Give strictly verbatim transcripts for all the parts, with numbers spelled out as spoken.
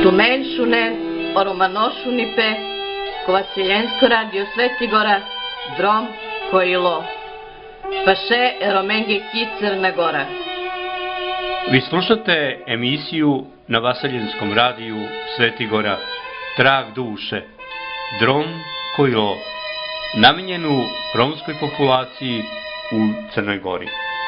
Tumenšune, Oromanošunipe, Kovasiljensko radio Svetigora, Drom, Kojilo, Paše, Eromenge, Ki, Crna Gora. Vi slušate emisiju na Vasaljenskom radiju Svetigora, Trag duše, Drom, Kojilo, namenjenu romskoj populaciji u Crnoj Gori.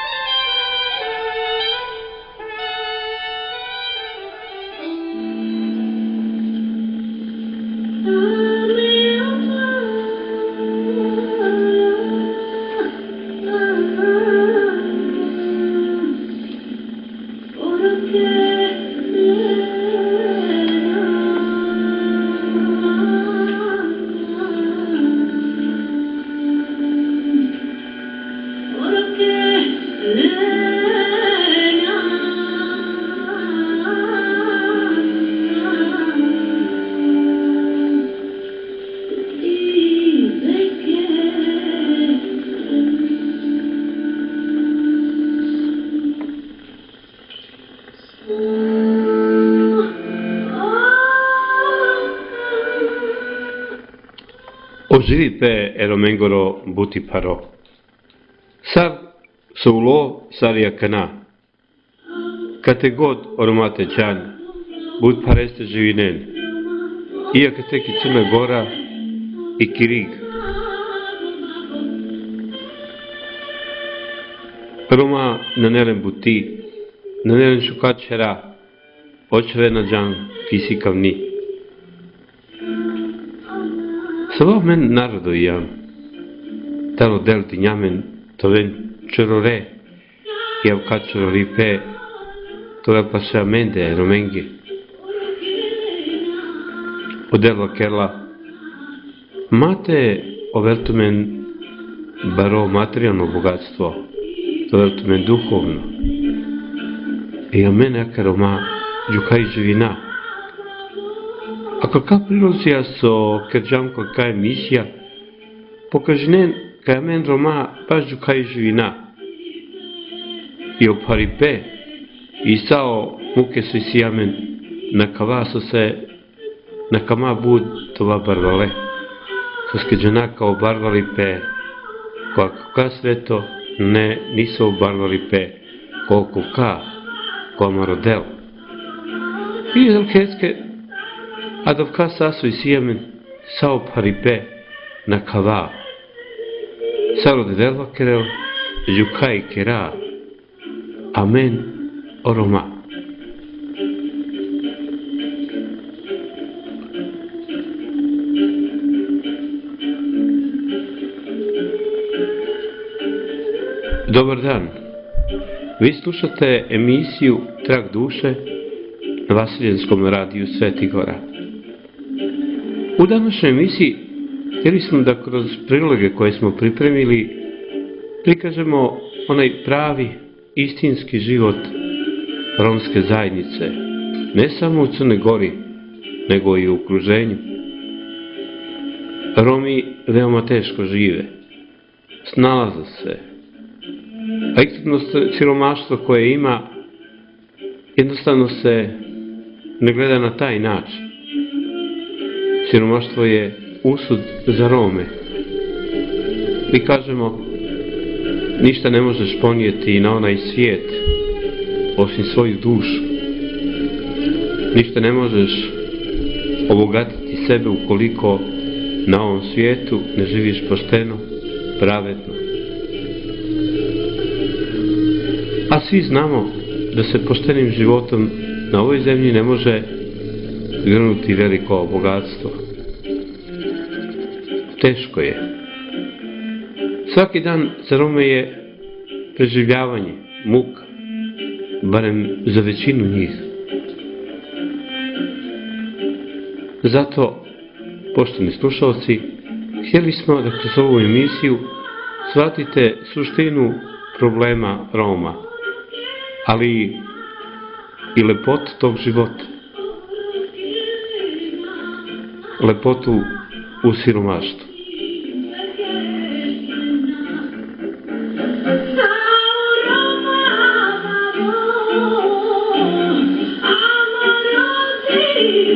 Oživi pe Eromengoro buti paro. Sar soulo saria kana. Kate god oromate džan, bud pareste živinen. Iaka teki Crna Gora i Kirig. Roma nanelen buti, nanelen šukačera, očve na džan fisikav ni. Savo men narodo jam, talo delti njamen, to ven čerore, jav kačero ripe, to la pasea mende, romenge. Odelo kerla, mate overtu men baro materijalno bogatstvo, to overtu men duhovno. I a mene aka Roma, džukaj živina. Ako ka prilozija so kerđamko kaj misija, pokažnen kaj men Roma pažu kaj živina. I oparipe, i sao muke su isijamen, na kava so se, na kama bud tova barvale. So skeđanaka obarvali pe, koliko ka sveto, ne nisu obarvali pe, koliko ka, ko marodel. I zelkeske, Adavka sasu isijamen, sao paripe, na kava. Saro de delva kereo, jukai kera. Amen, oroma. Dobar dan. Vi slušate emisiju Trag duše na Vasiljenskom radiju Svetigora. U današnjoj emisiji htjeli smo da kroz priloge koje smo pripremili prikažemo onaj pravi, istinski život romske zajednice, ne samo u Crnoj Gori, nego i u okruženju. Romi veoma teško žive, snalaze se, a ekstremno siromaštvo koje ima jednostavno se ne gleda na taj način. Siromaštvo je usud za Rome. Mi kažemo, ništa ne možeš ponijeti na onaj svijet, osim svoju dušu. Ništa ne možeš obogatiti sebe ukoliko na ovom svijetu ne živiš pošteno, pravedno. A svi znamo da se poštenim životom na ovoj zemlji ne može grnuti veliko bogatstvo. Teško je. Svaki dan za Rome je preživljavanje, muka, barem za većinu njih. Zato, poštovani slušalci, htjeli smo da kroz ovu emisiju shvatite suštinu problema Roma, ali i lepotu tog života. Lepotu u siromaštvu. Thank you.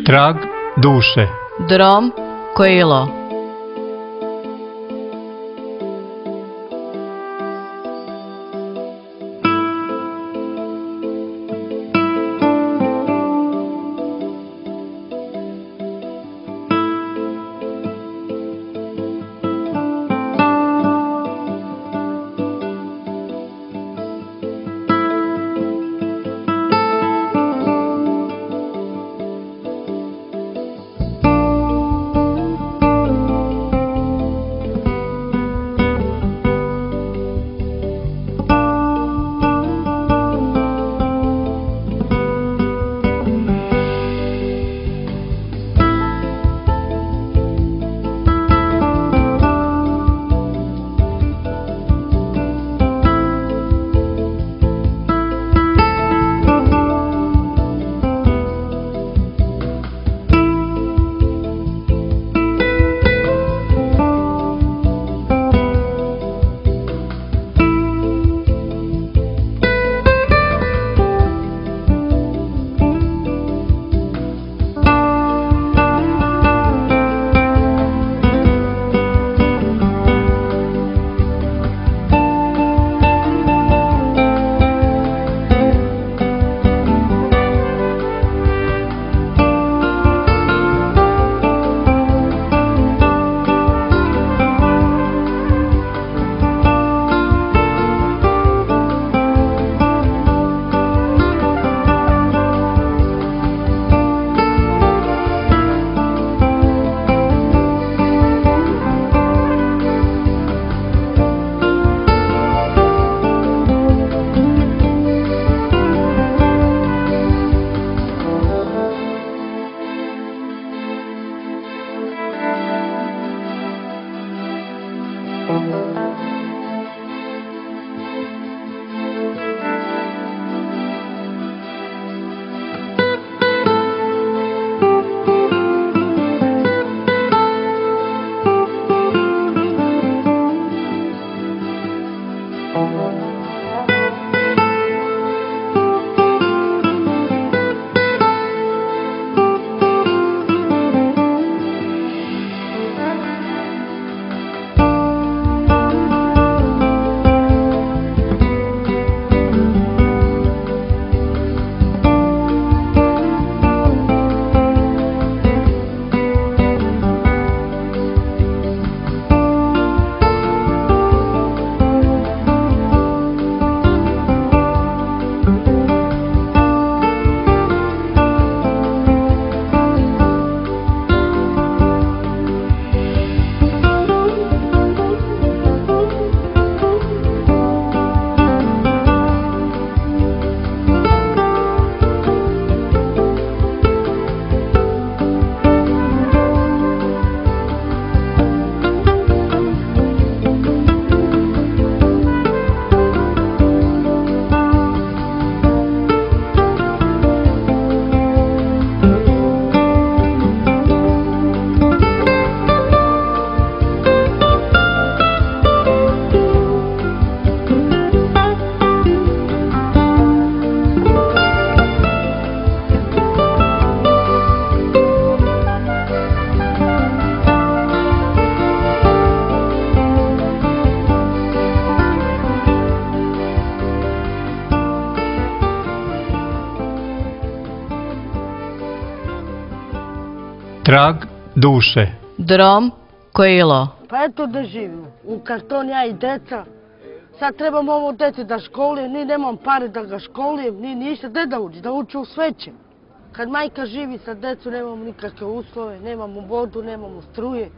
Trag duše. Drom Kojilo. Trag duše. Drom Kojilo. Pa eto da živimo. U karton ja i deca. Sad trebam ovo dete da školujem, ni nemam pare da ga školujem, ni ništa. Gde da uči? Da uči u sveće. Kad majka živi sa decom, nemamo nikakve uslove, nemamo vodu, nemamo struje.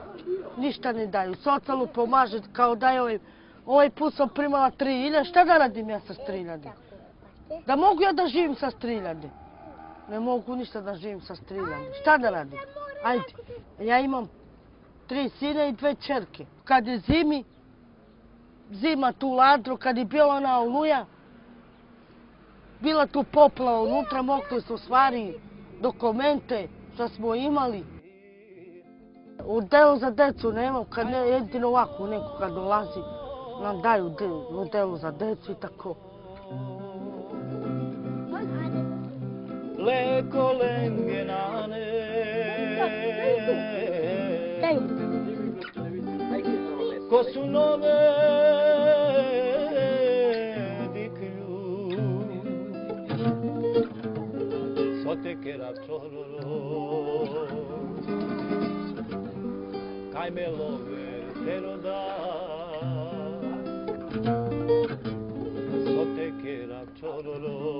Ništa ne daju. Socijalno pomaže kao da je ovaj... Ovaj put sam primala tri hiljade. Šta da radim ja sa tri hiljade? Da mogu ja da živim sa tri hiljade? Ne mogu ništa da živim sa tri hiljade. Šta da radim? Ajde. Ja imam tri sine i dve čerke. Kad je zimi, zima tu ladro, kad je bila ona oluja, bila tu poplava unutra, mogli su stvari, dokumente što smo imali. U delu za decu nemam, kad ne, jedino ovako neko kad dolazi, nam daju u delu za decu i tako. leko lengenane ko su nove diklju sote kera čororo kaj me love teroda sote kera čororo.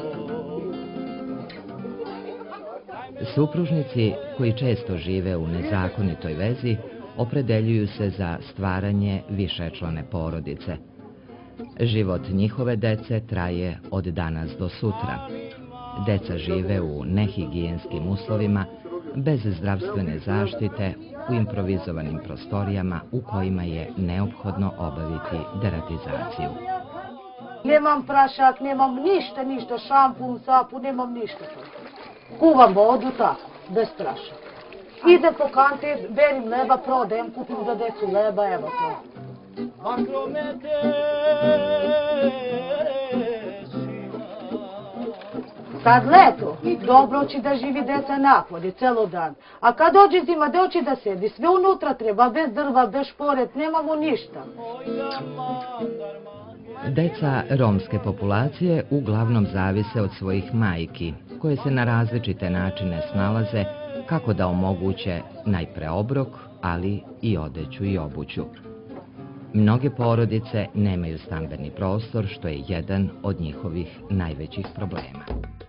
Supružnici koji često žive u nezakonitoj vezi opredeljuju se za stvaranje višečlane porodice. Život njihove dece traje od danas do sutra. Deca žive u nehigijenskim uslovima, bez zdravstvene zaštite, u improvizovanim prostorijama u kojima je neophodno obaviti deratizaciju. Nemam prašak, nemam ništa, ništa, šampun, sapu, nemam ništa. Kuvam vodu tako, bez prašaka. Idem po kanti, berim leba, prodajem, kupim za decu leba, evo to. Sad leto, dobro će da živi deca napolje, celo dan. A kad dođe zima, gde hoće da sedi? Sve unutra treba, bez drva, bez šporet, nemamo ništa. Deca romske populacije uglavnom zavise od svojih majki, koje se na različite načine snalaze kako da omoguće najpre obrok, ali i odeću i obuću. Mnoge porodice nemaju stambeni prostor, što je jedan od njihovih najvećih problema.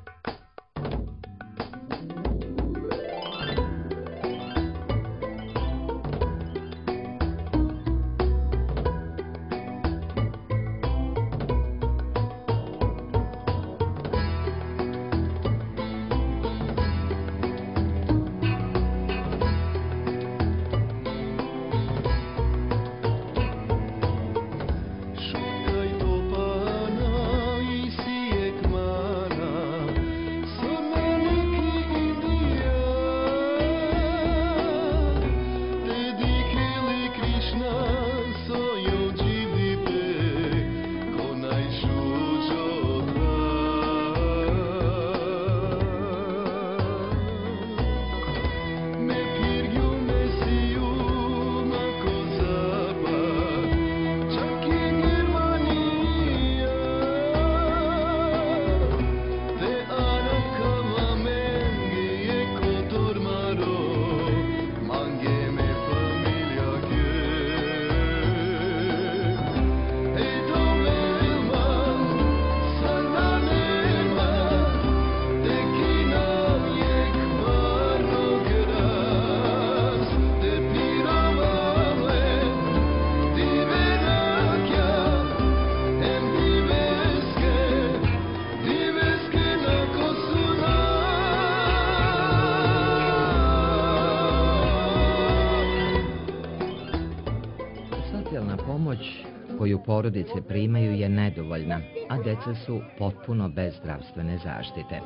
Koju porodice primaju je nedovoljna, a deca su potpuno bez zdravstvene zaštite.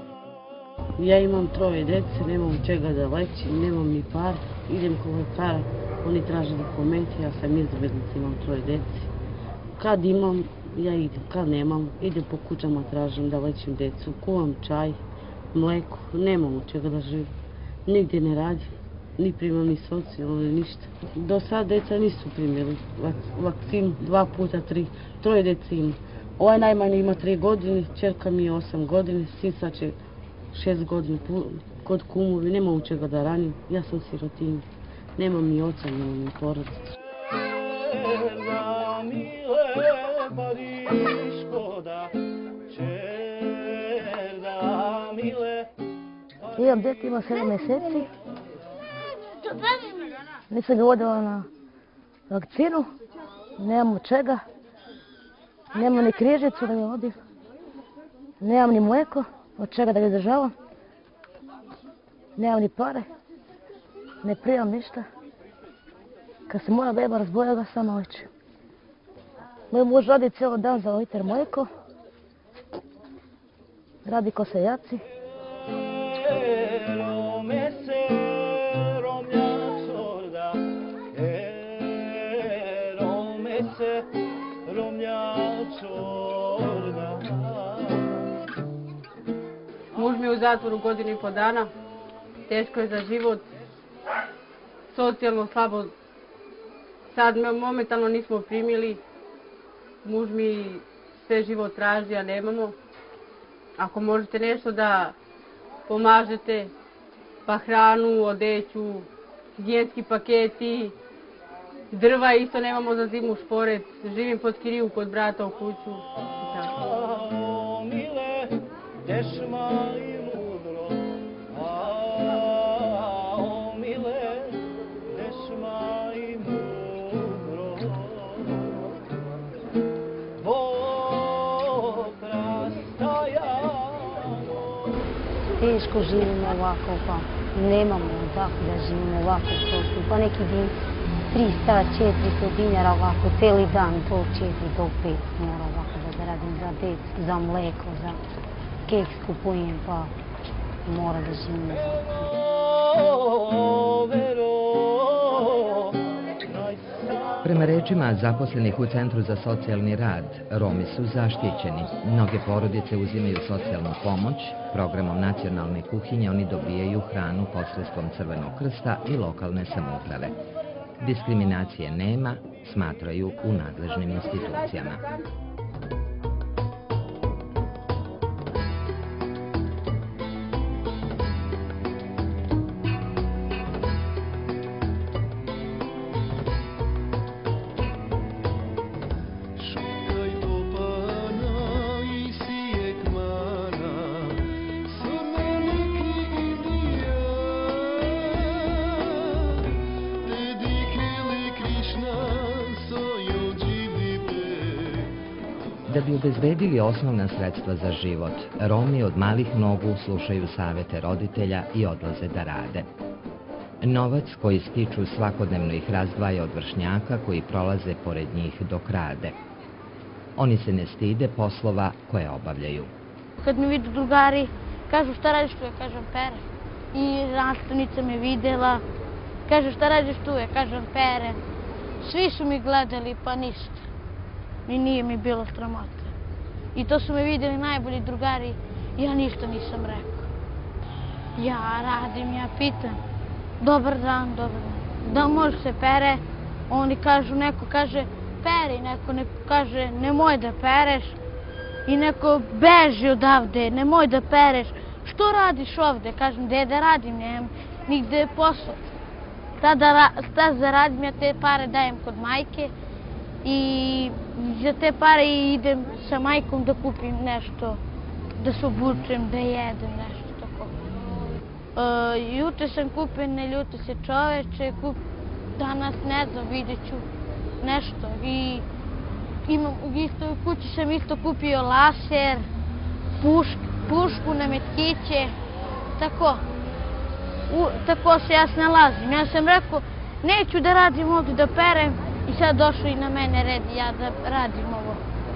Ja imam troje dece, nemam čega da lečim, nemam ni par. Idem kod lekara, oni traže dokumenti, ja sam izbegnica, imam troje dece. Kad imam, ja idem, kad nemam, idem po kućama, tražim da lečim decu, kuvam čaj, mleko, nemam od čega da živim. Nigdje ne radim, ni primam ni socijalno, ni ništa. Do sad deca nisu primili vakcinu, dva puta tri, troje dece ima. Ovaj najmanje ima tri godine, čerka mi je osam godine, sin sad će šest godina kod kumovi, nema u čega da ranim, ja sam sirotinja, nemam ni oca, nemam ni porodicu. Imam dete, ima sedam mjeseci, nisam ga vodila na vakcinu, nemam od čega, nemam ni križicu da ga vodim, nemam ni mleko, od čega da ga izdržavam, nemam ni pare, ne primam ništa. Kad se moja beba razboja, ga sama lečim. Moj muž radi cijelo dan za liter mleko, radi ko seljaci. Muž mi je zatvoru godinu i po dana. Teško je za život. Socijalno slabo. Sad me momentalno nismo primili. Muž mi sve život traži, a nemamo. Ako možete nešto da pomažete, pa hranu, odeću, higijenski paketi, drva isto nemamo za zimu, šporet, živim pod kiriju kod brata u kuću. O mile, tešma i mudro, a o mile, tešma i mudro. Bo prastaja. Teško živimo ovako, pa nemamo tako da živimo ovako prosto. Pa neki din trista, četiristo dinara ovako, cijeli dan do četiri, do pet mora ovako da zaradim za decu, za mleko, za keks kupujem, pa mora da živimo Prema rečima zaposlenih u Centru za socijalni rad, Romi su zaštićeni. Mnoge porodice uzimaju socijalnu pomoć. Programom nacionalne kuhinje oni dobijaju hranu posredstvom Crvenog krsta i lokalne samouprave. Diskriminacije nema, smatraju u nadležnim institucijama. Da bi obezbedili osnovna sredstva za život, Romi od malih nogu slušaju savete roditelja i odlaze da rade. Novac koji stiču svakodnevno ih razdvaja od vršnjaka koji prolaze pored njih dok rade. Oni se ne stide poslova koje obavljaju. Kad mi vidu drugari, kažu šta radiš tu, ja kažem pere. I nastavnica me videla, kaže šta radiš tu, ja kažem pere. Svi su mi gledali pa ništa. I nije mi bilo sramota. I to su me vidjeli najbolji drugari, ja ništa nisam rekao. Ja radim, ja pitam, dobar dan, dobar dan, da može se pere? Oni kažu, neko kaže peri, neko, neko kaže nemoj da pereš. I neko beži odavde, nemoj da pereš. Što radiš ovde? Kažem, gde da radim, nemam nigde posao. Šta da radim, ja te pare dajem kod majke. I za te pare idem sa majkom da kupim nešto, da se obučem, da jedem nešto tako. E, juče sam kupio, ne ljute se čoveče, kup, danas ne znam, vidjet ću nešto. I imam, isto, u kući sam isto kupio laser, pušk, pušku na metkiće, tako. U, tako se ja snalazim. Ja sam rekao, neću da radim ovdje, da perem. I sad došlo i na mene red, ja da radim ovo.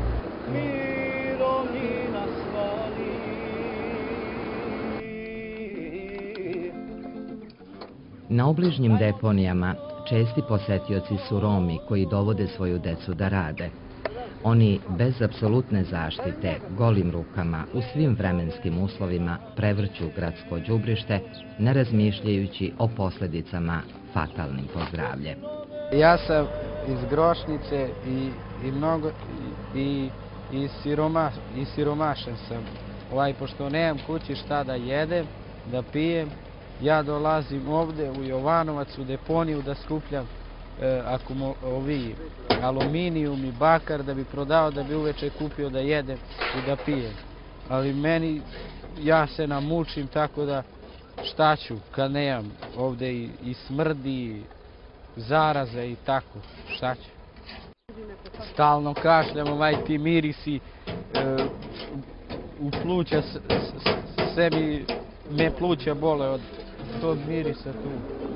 Na obližnjim deponijama česti posetioci su Romi koji dovode svoju decu da rade. Oni bez apsolutne zaštite, golim rukama, u svim vremenskim uslovima prevrću gradsko đubrište, ne razmišljajući o posledicama fatalnim po zdravlje. Ja sam iz Grošnice i, i mnogo i, i, siroma, i siromašan sam. Ovaj, pošto nemam kući šta da jedem, da pijem, ja dolazim ovde u Jovanovac u deponiju da skupljam e, akumo, ovi, aluminijum i bakar da bi prodao, da bi uveče kupio da jedem i da pijem. Ali meni, ja se namučim tako da šta ću kad nemam ovde i, i smrdi, zaraze i tako, šta će? Stalno kašljam, ovaj ti mirisi e, u pluća, s, s, sve mi me pluća bole od tog mirisa tu.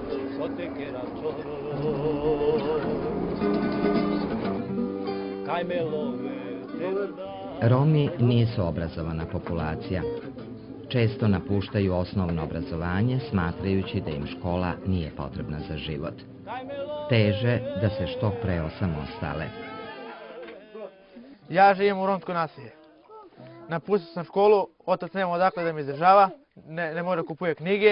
Romi nisu obrazovana populacija. Često napuštaju osnovno obrazovanje smatrajući da im škola nije potrebna za život. Teže da se što pre osamostale. Ja živim u romsko naselje. Napustio sam školu, otac nema odakle da me izdržava, ne, ne može kupuje knjige.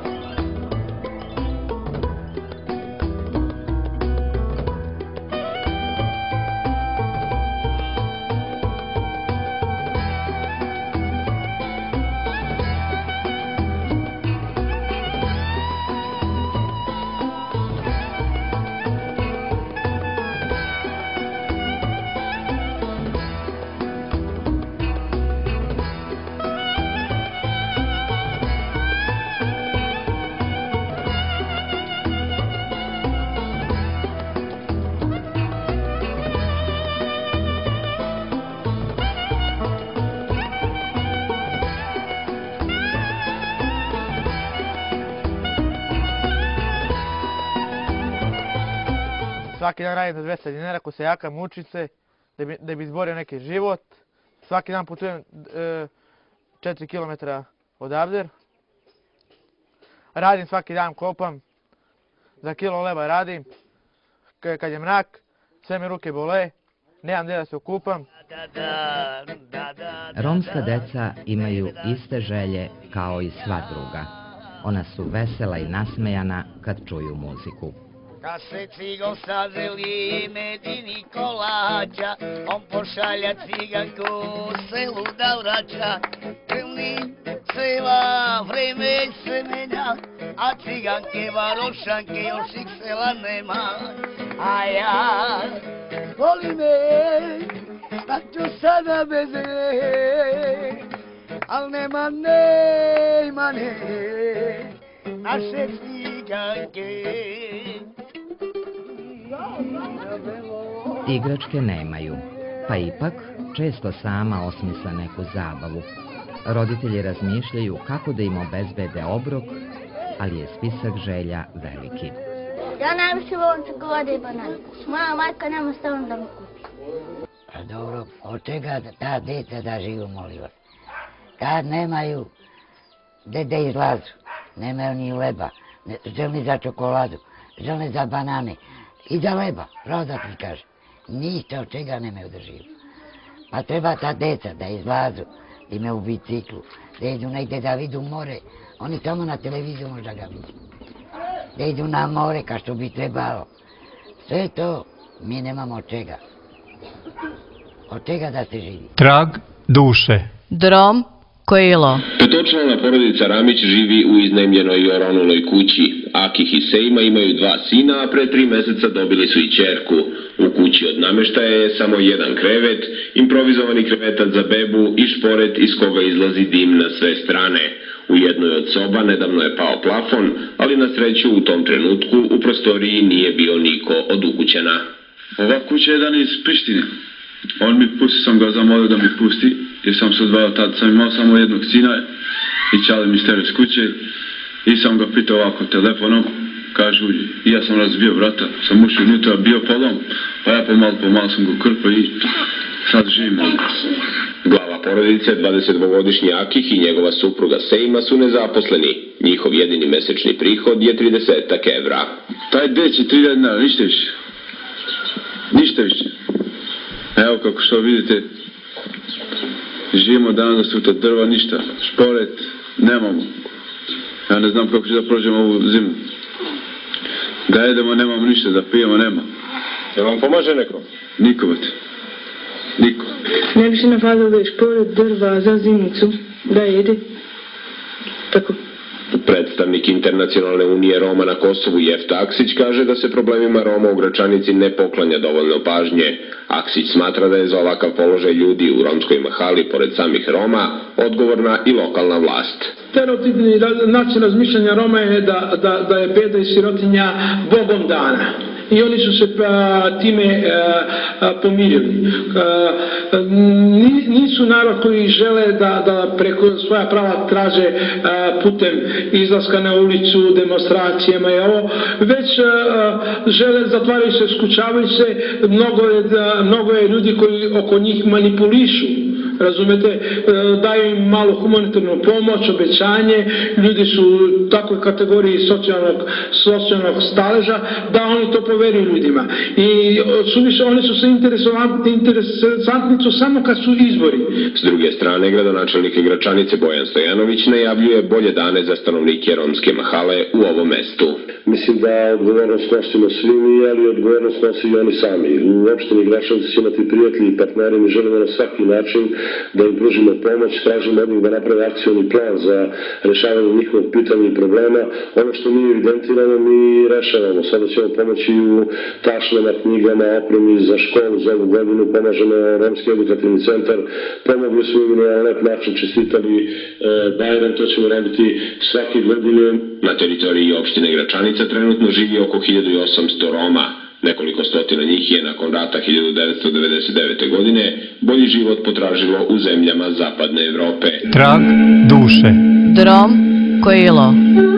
Svaki dan radim za dvesta dinara ko seljaka, mučim se da bi, da bi izborio neki život. Svaki dan putujem e, četiri kilometra odavde. Radim svaki dan, kopam. Za kilo leba radim. K kad je mrak, sve mi ruke bole. Nemam gdje da se okupam. Romska deca imaju iste želje kao i sva druga. Ona su vesela i nasmejana kad čuju muziku. Kad se cigo sazeli medini kolača, on pošalja ciganku selu da vraća. Krvni sela vreme se menja, a ciganke varošanke još ih sela nema. A ja voli me, šta ću sada bez nje, al nema nema ne, naše ciganke. Igračke nemaju, pa ipak često sama osmisle neku zabavu. Roditelji razmišljaju kako da im obezbede obrok, ali je spisak želja veliki. Ja najviše volim čokolade i banane. Moja majka nema stavno da mi kupi. Pa dobro, od čega ta deca da živu, molim vas? Kad nemaju gde da izlazu, nemaju ni leba, žele za čokoladu, žele za banane i za leba, pravo da ti kažem. Ništa od čega nemaju da živu. Pa treba ta deca da izlazu, da imaju biciklu, da idu negde da vidu more. Oni samo na televiziju možda ga vidu. Da idu na more kao što bi trebalo. Sve to mi nemamo od čega. Od čega da se živi. Trag duše. Drom Koilo. Petočlana porodica Ramić živi u iznajmljenoj i oronuloj kući. Akih i Sejma imaju dva sina, a pre tri meseca dobili su i ćerku. U kući od nameštaja je samo jedan krevet, improvizovani krevetac za bebu i šporet iz koga izlazi dim na sve strane. U jednoj od soba nedavno je pao plafon, ali na sreću u tom trenutku u prostoriji nije bio niko od ukućana. Ova kuća je jedan iz Prištine. On mi pusti, sam ga zamolio da mi pusti, jer sam se odvajao, tad sam imao samo jednog sina i čale mi stereo s kuće i sam ga pitao ovako telefonom, kažu, i ja sam razbio vrata, sam ušao unutra, bio polom, pa ja pomalo, pomalo sam ga krpao i sad živim ovdje. Glava porodice, dvadesetdvogodišnji Akih i njegova supruga Sejma su nezaposleni. Njihov jedini mesečni prihod je tridesetak evra. Taj deć je trideset dinara, ništa više. Ništa više. Evo kako što vidite, živimo danas sutra, drva ništa, šporet nemamo. Ja ne znam kako ću da prođemo ovu zimu. Da jedemo nemamo ništa, da pijemo nema. Jel vam pomaže neko? Niko, bate. Niko. Najviše nam fali da je šporet, drva za zimicu, da jede. Tako. Predstavnik Internacionalne unije Roma na Kosovu Jefta Aksić kaže da se problemima Roma u Gračanici ne poklanja dovoljno pažnje. Aksić smatra da je za ovakav položaj ljudi u romskoj mahali, pored samih Roma, odgovorna i lokalna vlast. Stereotipni način razmišljanja Roma je da, da, da je beda i sirotinja Bogom dana. I oni su se a, time a, a, pomirili. A, nisu narod koji žele da, da preko svoja prava traže a, putem izlaska na ulicu, demonstracijama i ovo, već a, žele, zatvaraju se, skučavaju se, mnogo je, da, mnogo je ljudi koji oko njih manipulišu razumete, e, daju im malo humanitarnu pomoć, obećanje, ljudi su u takvoj kategoriji socijalnog, socijalnog staleža, da oni to poveruju ljudima. I suviše, oni su se interesantni, interesantni su samo kad su izbori. S druge strane, gradonačelnik Gračanice Bojan Stojanović najavljuje bolje dane za stanovnike romske mahale u ovom mestu. Mislim da odgovornost nosimo svi mi, ali odgovornost nosi i oni sami. U opštini Gračanice će imati prijatelji i partneri, mi želimo na svaki način da im pružimo pomoć, tražimo od njih da naprave akcioni plan za rešavanje njihovog pitanja i problema. Ono što mi evidentiramo, mi rešavamo. Sada ćemo pomoći u tašnama, knjigama, opremi za školu za ovu godinu, pomažemo Romski edukativni centar, pomogli smo im na lep način, čestitali e, Bajram, to ćemo raditi svake godine. Na teritoriji opštine Gračanica trenutno živi oko hiljadu osamsto Roma. Nekoliko stotina njih je nakon rata hiljadu devetsto devedeset devete. godine bolji život potražilo u zemljama zapadne Evrope. Trag duše. Drom Kojilo.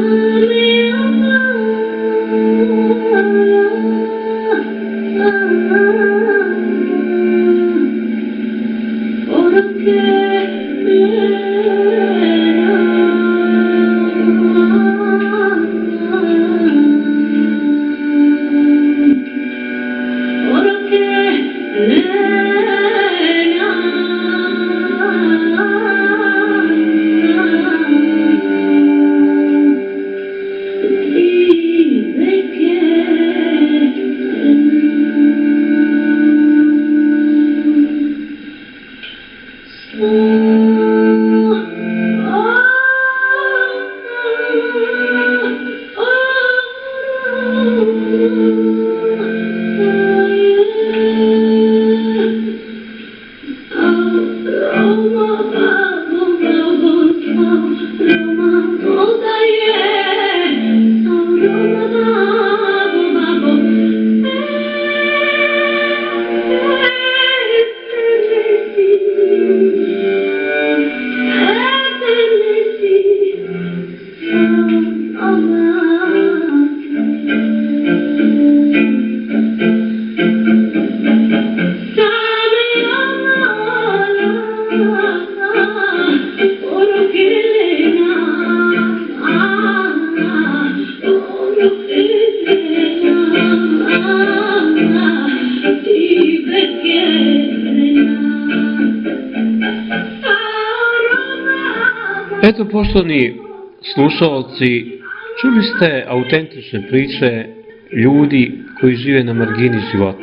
Eto, poštovani slušalci, čuli ste autentične priče ljudi koji žive na margini života.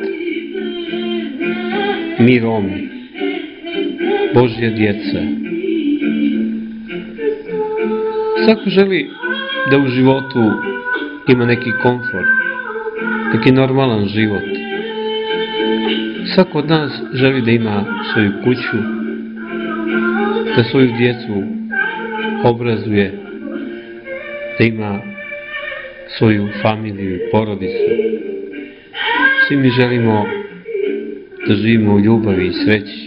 Mi Romi, Božja djeca. Svako želi da u životu ima neki komfort, neki normalan život. Svako od nas želi da ima svoju kuću, da svoju djecu obrazuje, da ima svoju familiju i porodicu. Svi mi želimo da živimo u ljubavi i sreći.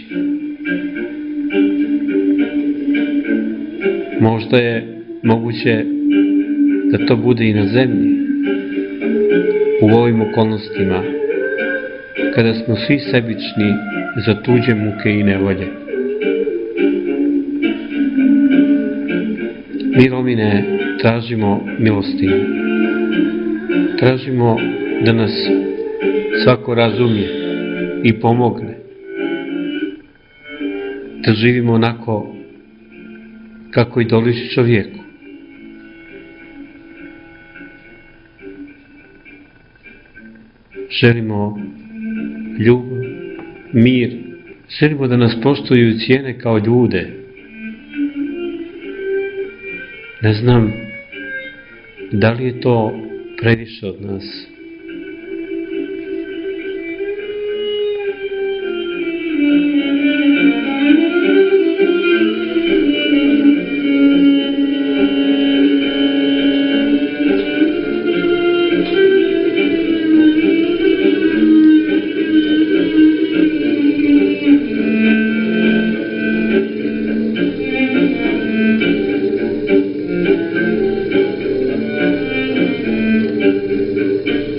Možda je moguće da to bude i na zemlji, u ovim okolnostima, kada smo svi sebični za tuđe muke i nevolje. Mi Romi ne tražimo milostinju. Tražimo da nas svako razumije i pomogne. Da živimo onako kako i doliči čovjeku. Želimo ljubav, mir. Želimo da nas poštuju i cijene kao ljude. Ne znam da li je to previše od nas. Thank you.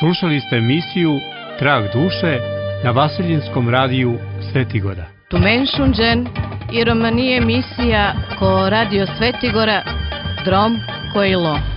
Slušali ste emisiju Trag duše na Vasiljinskom radiju Svetigora. Tu menšunđen i romanije emisija ko radio Svetigora Drom Kojilo.